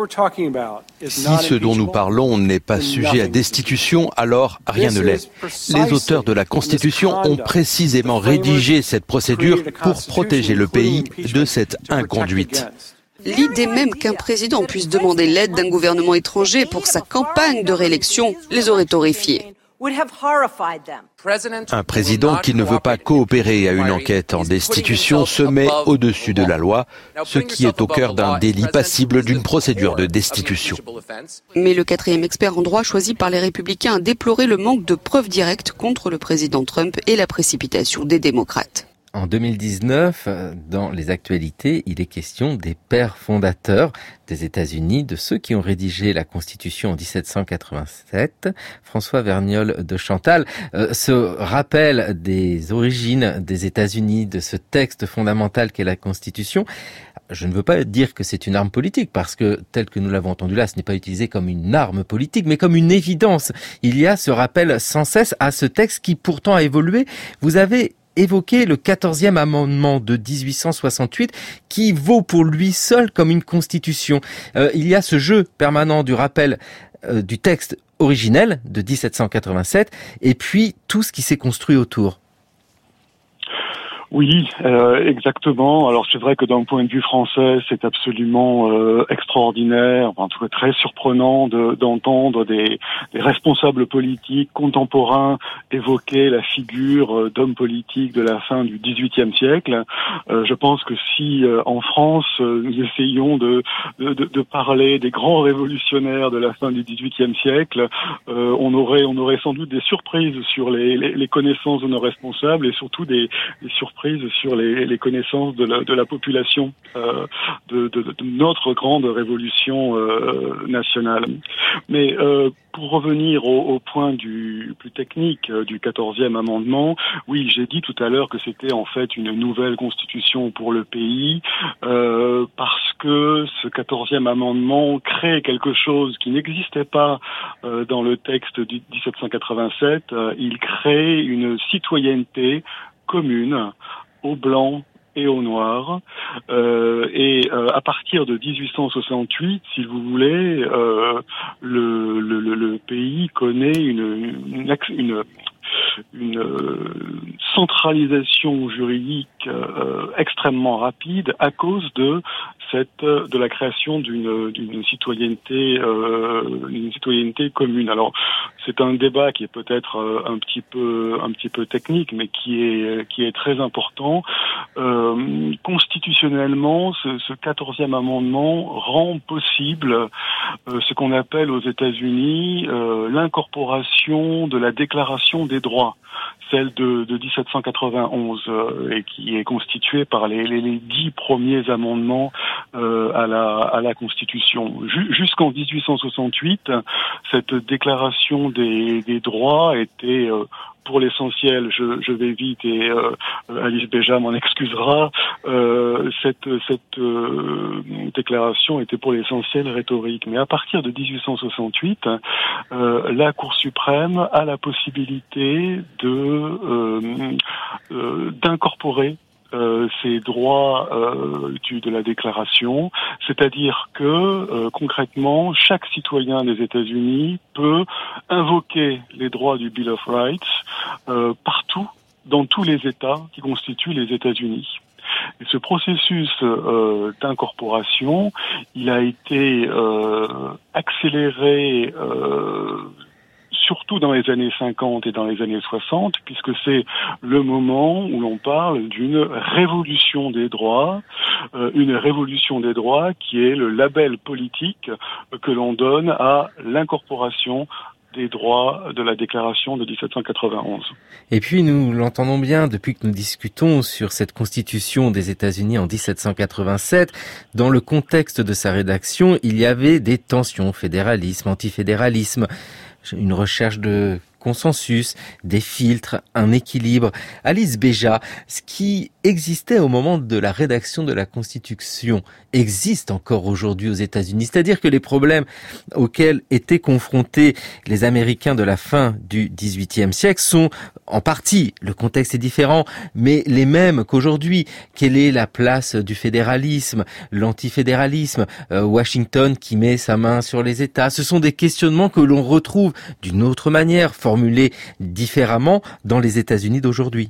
Si ce dont nous parlons n'est pas sujet à destitution, alors rien ne l'est. Les auteurs de la Constitution ont précisément rédigé cette procédure pour protéger le pays de cette inconduite. L'idée même qu'un président puisse demander l'aide d'un gouvernement étranger pour sa campagne de réélection les aurait horrifiés. Un président qui ne veut pas coopérer à une enquête en destitution se met au-dessus de la loi, ce qui est au cœur d'un délit passible d'une procédure de destitution. Mais le quatrième expert en droit choisi par les Républicains a déploré le manque de preuves directes contre le président Trump et la précipitation des démocrates. En deux mille dix-neuf, dans les actualités, il est question des pères fondateurs des États-Unis, de ceux qui ont rédigé la Constitution en dix-sept cent quatre-vingt-sept. François Vergniol de Chantal, euh, ce rappel des origines des États-Unis, de ce texte fondamental qu'est la Constitution, je ne veux pas dire que c'est une arme politique, parce que, tel que nous l'avons entendu là, ce n'est pas utilisé comme une arme politique, mais comme une évidence. Il y a ce rappel sans cesse à ce texte qui pourtant a évolué. Vous avez évoqué le quatorzième amendement de dix-huit cent soixante-huit qui vaut pour lui seul comme une constitution. Euh, il y a ce jeu permanent du rappel euh, du texte originel de dix-sept cent quatre-vingt-sept et puis tout ce qui s'est construit autour. Oui, euh, exactement. Alors c'est vrai que d'un point de vue français, c'est absolument euh, extraordinaire, en tout cas très surprenant de, d'entendre des, des responsables politiques contemporains évoquer la figure euh, d'hommes politiques de la fin du dix-huitième siècle. Euh, je pense que si euh, en France euh, nous essayons de, de, de parler des grands révolutionnaires de la fin du dix-huitième siècle, euh, on aurait on aurait sans doute des surprises sur les, les, les connaissances de nos responsables et surtout des, des surprises sur les, les connaissances de la, de la population euh, de, de, de notre grande révolution euh, nationale. Mais euh, pour revenir au, au point du plus technique euh, du quatorzième amendement, oui, j'ai dit tout à l'heure que c'était en fait une nouvelle constitution pour le pays euh, parce que ce quatorzième amendement crée quelque chose qui n'existait pas euh, dans le texte du dix-sept cent quatre-vingt-sept. Euh, il crée une citoyenneté commune aux Blancs et aux Noirs. Euh, et euh, à partir de dix-huit cent soixante-huit, si vous voulez, euh, le, le, le, le pays connaît une, une, une une euh, centralisation juridique euh, extrêmement rapide à cause de cette de la création d'une d'une citoyenneté euh, une citoyenneté commune. Alors c'est un débat qui est peut-être euh, un petit peu un petit peu technique, mais qui est qui est très important. Euh, constitutionnellement, ce, ce quatorzième amendement rend possible euh, ce qu'on appelle aux États-Unis euh, l'incorporation de la Déclaration des droits, celle de, de dix-sept cent quatre-vingt-onze, euh, et qui est constituée par les, les, les dix premiers amendements euh, à la à la Constitution. Ju- jusqu'en dix-huit cent soixante-huit, cette déclaration des, des droits était euh, pour l'essentiel, je, je vais vite et euh, Alice Béja m'en excusera, euh, cette, cette euh, déclaration était pour l'essentiel rhétorique. Mais à partir de dix-huit cent soixante-huit, euh, la Cour suprême a la possibilité de euh, euh, d'incorporer Euh, ces droits euh, du, de la déclaration, c'est-à-dire que euh, concrètement, chaque citoyen des États-Unis peut invoquer les droits du Bill of Rights euh, partout, dans tous les États qui constituent les États-Unis. Et ce processus euh, d'incorporation, il a été euh, accéléré euh, surtout dans les années cinquante et dans les années soixante, puisque c'est le moment où l'on parle d'une révolution des droits, euh, une révolution des droits qui est le label politique que l'on donne à l'incorporation des droits de la déclaration de dix-sept cent quatre-vingt-onze. Et puis nous l'entendons bien depuis que nous discutons sur cette constitution des États-Unis en dix-sept cent quatre-vingt-sept, dans le contexte de sa rédaction, il y avait des tensions, fédéralisme, antifédéralisme, une recherche de consensus, des filtres, un équilibre. Alice Béja, ce qui existait au moment de la rédaction de la Constitution existe encore aujourd'hui aux États-Unis. C'est-à-dire que les problèmes auxquels étaient confrontés les Américains de la fin du dix-huitième siècle sont en partie, le contexte est différent, mais les mêmes qu'aujourd'hui. Quelle est la place du fédéralisme, l'antifédéralisme, euh, Washington qui met sa main sur les États? Ce sont des questionnements que l'on retrouve d'une autre manière, formulés différemment dans les États-Unis d'aujourd'hui.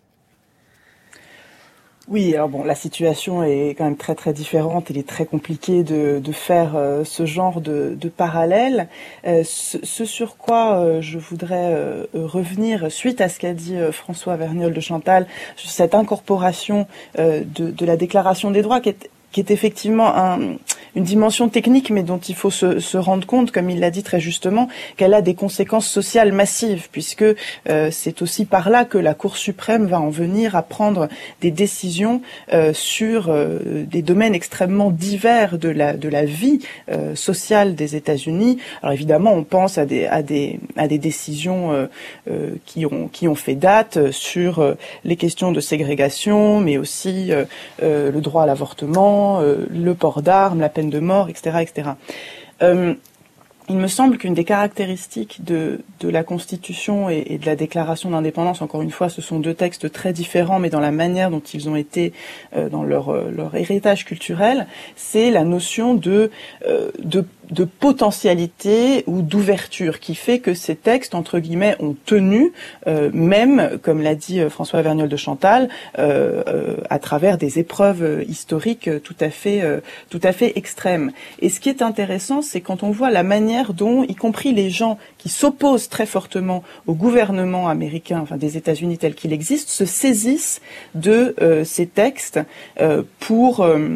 Oui, alors bon, la situation est quand même très très différente. Il est très compliqué de, de faire euh, ce genre de, de parallèle. Euh, ce, ce sur quoi euh, je voudrais euh, revenir suite à ce qu'a dit euh, François Vergniaud de Chantal, sur cette incorporation euh, de, de la Déclaration des droits, qui est qui est effectivement un, une dimension technique, mais dont il faut se, se rendre compte, comme il l'a dit très justement, qu'elle a des conséquences sociales massives, puisque euh, c'est aussi par là que la Cour suprême va en venir à prendre des décisions euh, sur euh, des domaines extrêmement divers de la de la vie euh, sociale des États-Unis. Alors évidemment, on pense à des à des à des décisions euh, euh, qui ont qui ont fait date sur euh, les questions de ségrégation, mais aussi euh, euh, le droit à l'avortement, Euh, le port d'armes, la peine de mort, et cetera, et cetera. Euh, il me semble qu'une des caractéristiques de, de la Constitution et, et de la Déclaration d'indépendance, encore une fois, ce sont deux textes très différents, mais dans la manière dont ils ont été, euh, dans leur, euh, leur héritage culturel, c'est la notion de, euh, de de potentialité ou d'ouverture qui fait que ces textes, entre guillemets, ont tenu, euh, même, comme l'a dit euh, François Vergniaud de Chantal, euh, euh, à travers des épreuves historiques tout à fait, euh, tout à fait extrêmes. Et ce qui est intéressant, c'est quand on voit la manière dont, y compris les gens qui s'opposent très fortement au gouvernement américain, enfin des États-Unis tel qu'il existe, se saisissent de euh, ces textes euh, pour euh,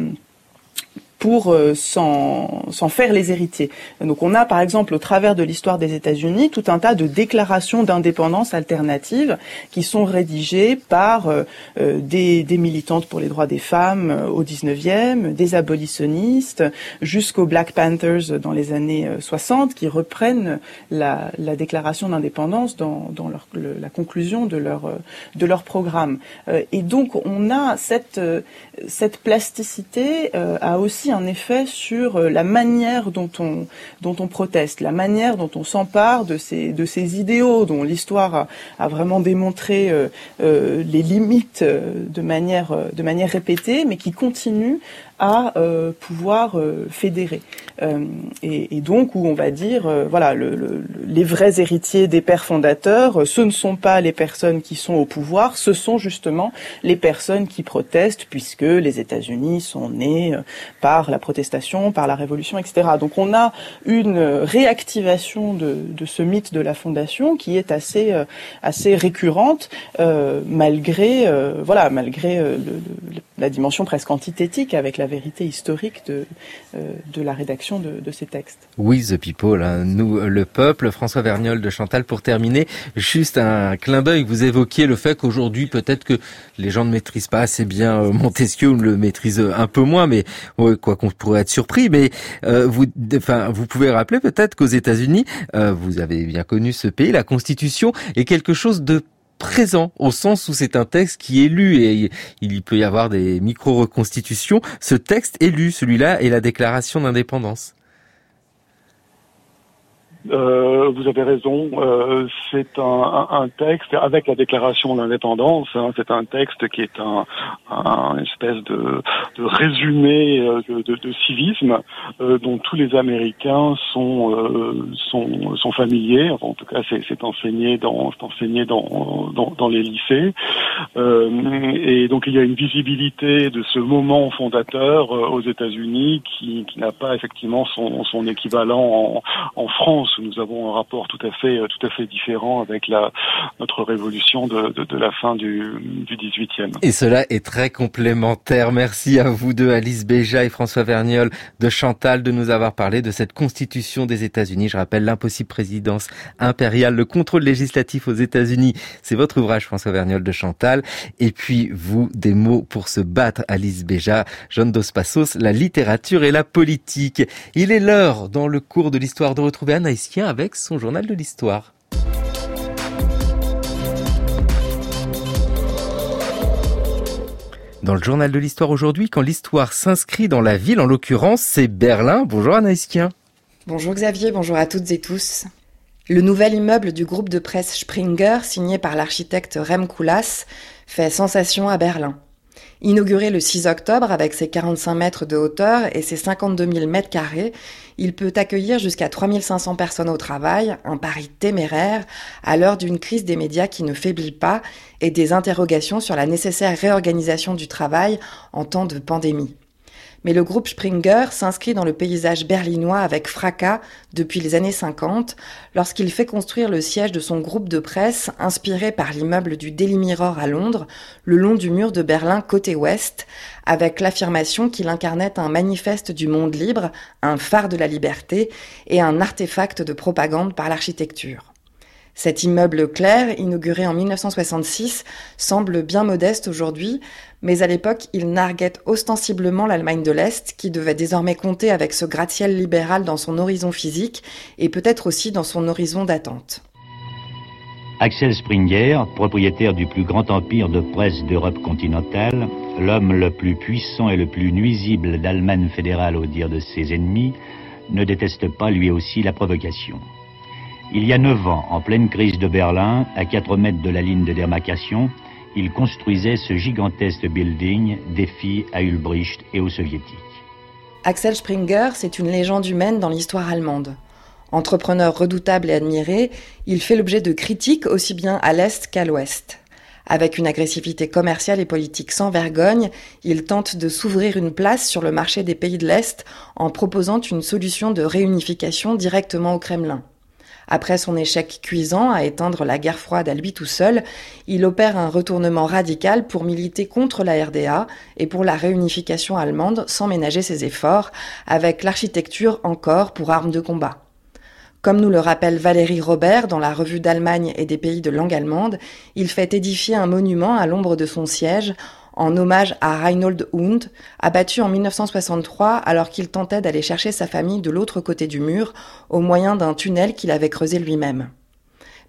pour euh, s'en, s'en faire les héritiers. Donc on a par exemple au travers de l'histoire des États-Unis tout un tas de déclarations d'indépendance alternatives qui sont rédigées par euh, euh, des, des militantes pour les droits des femmes euh, au dix-neuvième, des abolitionnistes, jusqu'aux Black Panthers dans les années euh, soixante qui reprennent la, la déclaration d'indépendance dans, dans leur, le, la conclusion de leur, euh, de leur programme. Euh, et donc on a cette, euh, cette plasticité euh, à aussi aussi un effet sur la manière dont on, dont on proteste, la manière dont on s'empare de ces, de ces idéaux dont l'histoire a, a vraiment démontré euh, euh, les limites de manière, de manière répétée, mais qui continuent à euh, pouvoir euh, fédérer. Euh, et, et donc où on va dire, euh, voilà, le, le, les vrais héritiers des pères fondateurs, euh, ce ne sont pas les personnes qui sont au pouvoir, ce sont justement les personnes qui protestent, puisque les États-Unis sont nés euh, par la protestation, par la révolution, et cetera. Donc on a une réactivation de, de ce mythe de la fondation qui est assez, euh, assez récurrente, euh, malgré, euh, voilà, malgré euh, le, le, la dimension presque antithétique avec la vérité historique de, euh, de la rédaction de, de ces textes. We the people, hein, nous le peuple. François Vergnol de Chantal, pour terminer, juste un clin d'œil, vous évoquiez le fait qu'aujourd'hui peut-être que les gens ne maîtrisent pas assez bien Montesquieu, ou le maîtrisent un peu moins, mais ouais, quoi qu'on pourrait être surpris, mais euh, vous, enfin, vous pouvez rappeler peut-être qu'aux États-Unis, euh, vous avez bien connu ce pays, la Constitution est quelque chose de présent, au sens où c'est un texte qui est lu, et il peut y avoir des micro-reconstitutions. Ce texte est lu, celui-là, est la Déclaration d'indépendance. Euh, vous avez raison, euh, c'est un, un, un texte avec la Déclaration d'indépendance, hein, c'est un texte qui est un, un espèce de, de résumé de, de, de civisme euh, dont tous les Américains sont euh, sont, sont familiers. Enfin, en tout cas, c'est, c'est enseigné dans c'est enseigné dans, dans dans les lycées, euh, et donc il y a une visibilité de ce moment fondateur euh, aux États-Unis qui, qui n'a pas effectivement son, son équivalent en, en France. Nous avons un rapport tout à fait, tout à fait différent avec la, notre révolution de, de, de la fin du, du dix-huitième. Et cela est très complémentaire. Merci à vous deux, Alice Béja et François Vergnol de Chantal, de nous avoir parlé de cette constitution des États-Unis. Je rappelle l'impossible présidence impériale, le contrôle législatif aux États-Unis. C'est votre ouvrage, François Vergnol de Chantal. Et puis, vous, des mots pour se battre, Alice Béja, John Dos Passos, la littérature et la politique. Il est l'heure, dans le cours de l'histoire, de retrouver Anaïs avec son journal de l'histoire. Dans le journal de l'histoire aujourd'hui, quand l'histoire s'inscrit dans la ville, en l'occurrence, c'est Berlin. Bonjour Anaïs Kien. Bonjour Xavier, bonjour à toutes et tous. Le nouvel immeuble du groupe de presse Springer, signé par l'architecte Rem Koolhaas, fait sensation à Berlin. Inauguré le six octobre avec ses quarante-cinq mètres de hauteur et ses cinquante-deux mille mètres carrés, il peut accueillir jusqu'à trois mille cinq cents personnes au travail, un pari téméraire à l'heure d'une crise des médias qui ne faiblit pas et des interrogations sur la nécessaire réorganisation du travail en temps de pandémie. Mais le groupe Springer s'inscrit dans le paysage berlinois avec fracas depuis les années cinquante, lorsqu'il fait construire le siège de son groupe de presse inspiré par l'immeuble du Daily Mirror à Londres, le long du mur de Berlin côté ouest, avec l'affirmation qu'il incarnait un manifeste du monde libre, un phare de la liberté et un artefact de propagande par l'architecture. Cet immeuble clair, inauguré en mille neuf cent soixante-six, semble bien modeste aujourd'hui, mais à l'époque, il narguait ostensiblement l'Allemagne de l'Est, qui devait désormais compter avec ce gratte-ciel libéral dans son horizon physique et peut-être aussi dans son horizon d'attente. Axel Springer, propriétaire du plus grand empire de presse d'Europe continentale, l'homme le plus puissant et le plus nuisible d'Allemagne fédérale au dire de ses ennemis, ne déteste pas lui aussi la provocation. Il y a neuf ans, en pleine crise de Berlin, à quatre mètres de la ligne de démarcation, il construisait ce gigantesque building, défi à Ulbricht et aux soviétiques. Axel Springer, c'est une légende humaine dans l'histoire allemande. Entrepreneur redoutable et admiré, il fait l'objet de critiques aussi bien à l'Est qu'à l'Ouest. Avec une agressivité commerciale et politique sans vergogne, il tente de s'ouvrir une place sur le marché des pays de l'Est en proposant une solution de réunification directement au Kremlin. Après son échec cuisant à éteindre la guerre froide à lui tout seul, il opère un retournement radical pour militer contre la R D A et pour la réunification allemande sans ménager ses efforts, avec l'architecture encore pour arme de combat. Comme nous le rappelle Valérie Robert dans la Revue d'Allemagne et des pays de langue allemande, il fait édifier un monument à l'ombre de son siège en hommage à Reinhold Hund, abattu en mille neuf cent soixante-trois alors qu'il tentait d'aller chercher sa famille de l'autre côté du mur au moyen d'un tunnel qu'il avait creusé lui-même.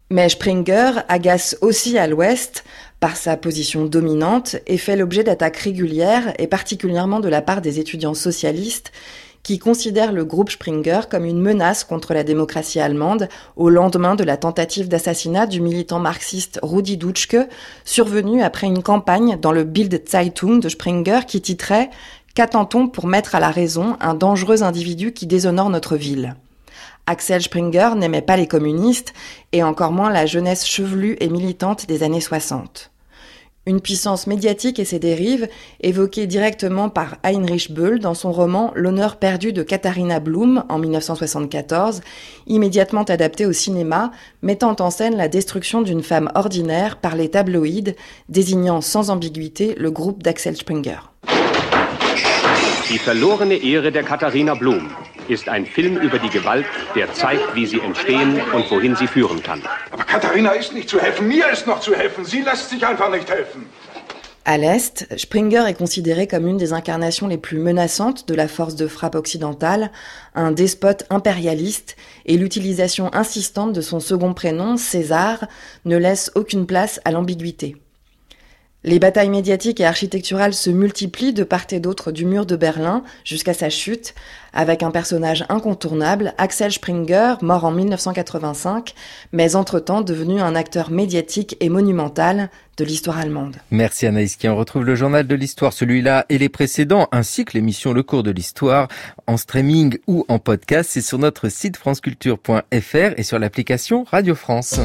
Mais Springer agace aussi à l'Ouest par sa position dominante et fait l'objet d'attaques régulières, et particulièrement de la part des étudiants socialistes, qui considèrent le groupe Springer comme une menace contre la démocratie allemande au lendemain de la tentative d'assassinat du militant marxiste Rudi Dutschke, survenue après une campagne dans le Bild-Zeitung de Springer qui titrait « Qu'attend-on pour mettre à la raison un dangereux individu qui déshonore notre ville ?» Axel Springer n'aimait pas les communistes et encore moins la jeunesse chevelue et militante des années soixante. Une puissance médiatique et ses dérives, évoquées directement par Heinrich Böll dans son roman « L'honneur perdu de Katharina Blum » en dix-neuf cent soixante-quatorze, immédiatement adapté au cinéma, mettant en scène la destruction d'une femme ordinaire par les tabloïds, désignant sans ambiguïté le groupe d'Axel Springer. Die verlorene Ehre der Katharina Blum ist ein Film über die Gewalt, der zeigt, wie sie entstehen und wohin sie führen kann. Aber Katharina ist nicht zu helfen, mir ist noch zu helfen. Sie lässt sich einfach nicht helfen. À l'Est, Springer est considéré comme une des incarnations les plus menaçantes de la force de frappe occidentale, un despote impérialiste, et l'utilisation insistante de son second prénom, César, ne laisse aucune place à l'ambiguïté. Les batailles médiatiques et architecturales se multiplient de part et d'autre du mur de Berlin jusqu'à sa chute, avec un personnage incontournable, Axel Springer, mort en dix-neuf cent quatre-vingt-cinq, mais entre-temps devenu un acteur médiatique et monumental de l'histoire allemande. Merci Anaïs, qui en retrouve le journal de l'histoire, celui-là et les précédents, ainsi que l'émission Le Cours de l'Histoire, en streaming ou en podcast. C'est sur notre site franceculture point f r et sur l'application Radio France.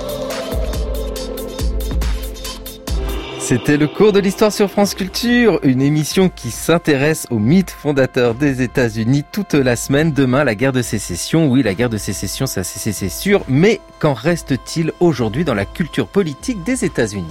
C'était le cours de l'histoire sur France Culture, une émission qui s'intéresse au mythe fondateur des États-Unis toute la semaine. Demain, la guerre de sécession. Oui, la guerre de sécession, ça c'est sûr. Mais qu'en reste-t-il aujourd'hui dans la culture politique des États-Unis ?